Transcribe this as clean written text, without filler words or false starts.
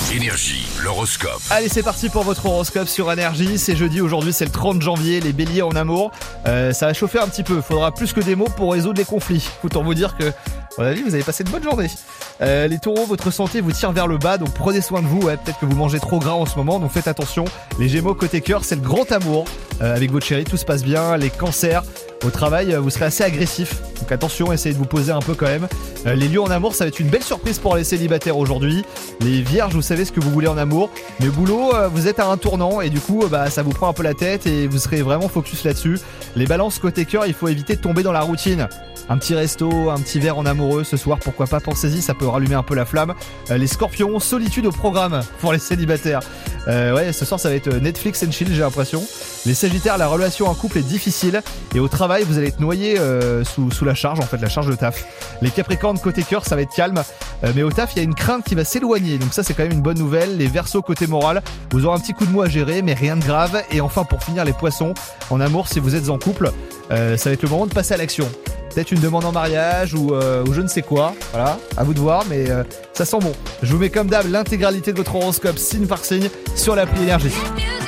Énergie, l'horoscope. Allez, c'est parti pour votre horoscope sur Énergie. C'est jeudi, aujourd'hui c'est le 30 janvier, les béliers en amour. Ça va chauffer un petit peu, faudra plus que des mots pour résoudre les conflits. Autant vous dire que, à mon avis, vous avez passé une bonne journée. Les taureaux, votre santé vous tire vers le bas, donc prenez soin de vous. Peut-être que vous mangez trop gras en ce moment, donc faites attention. Les gémeaux, côté cœur, c'est le grand amour. Avec votre chérie, tout se passe bien. Les cancers, au travail, vous serez assez agressif. Donc attention, essayez de vous poser un peu quand même. Les lions en amour, ça va être une belle surprise pour les célibataires aujourd'hui. Les vierges, vous savez ce que vous voulez en amour. Mais boulot, vous êtes à un tournant et du coup, ça vous prend un peu la tête et vous serez vraiment focus là-dessus. Les balances, côté cœur, il faut éviter de tomber dans la routine. Un petit resto, un petit verre en amoureux ce soir, pourquoi pas, pensez-y, ça peut rallumer un peu la flamme. Les scorpions, solitude au programme pour les célibataires. Ce soir ça va être Netflix and chill, j'ai l'impression. Les sagittaires, la relation en couple est difficile et au travail vous allez être noyé sous la charge, en fait la charge de taf. Les capricornes, côté cœur, ça va être calme, mais au taf il y a une crainte qui va s'éloigner, donc ça c'est quand même une bonne nouvelle. Les verseaux, côté moral, vous aurez un petit coup de mou à gérer mais rien de grave. Et enfin pour finir, les poissons, en amour, si vous êtes en couple, ça va être le moment de passer à l'action. Peut-être une demande en mariage ou je ne sais quoi, voilà, à vous de voir, mais ça sent bon. Je vous mets comme d'hab l'intégralité de votre horoscope signe par signe sur l'appli Énergie.